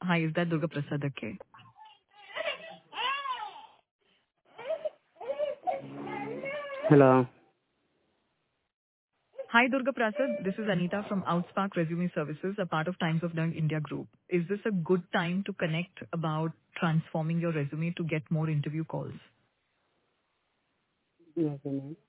Hi, is that Durga Prasad okay? Hello. Hi, Durga Prasad. This is Anita from Outspark Resume Services, a part of Times of Young India Group. Is this a good time to connect about transforming your resume to get more interview calls? Yes, ma'am.